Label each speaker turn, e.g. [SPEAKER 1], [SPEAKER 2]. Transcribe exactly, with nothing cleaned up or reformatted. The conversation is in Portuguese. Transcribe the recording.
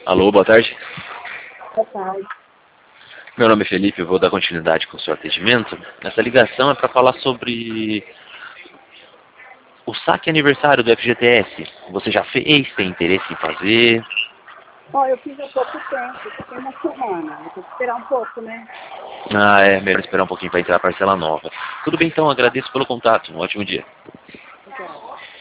[SPEAKER 1] Alô, boa tarde.
[SPEAKER 2] Boa tarde.
[SPEAKER 1] Meu nome é Felipe, eu vou dar continuidade com o seu atendimento. Essa ligação é para falar sobre o saque aniversário do F G T S. Você já fez? Tem interesse em fazer?
[SPEAKER 2] Ó, eu fiz há pouco tempo, só tem uma semana. Vou ter que esperar um pouco, né?
[SPEAKER 1] Ah, é melhor esperar um pouquinho para entrar a parcela nova. Tudo bem então, agradeço pelo contato. Um ótimo dia.
[SPEAKER 2] Obrigada.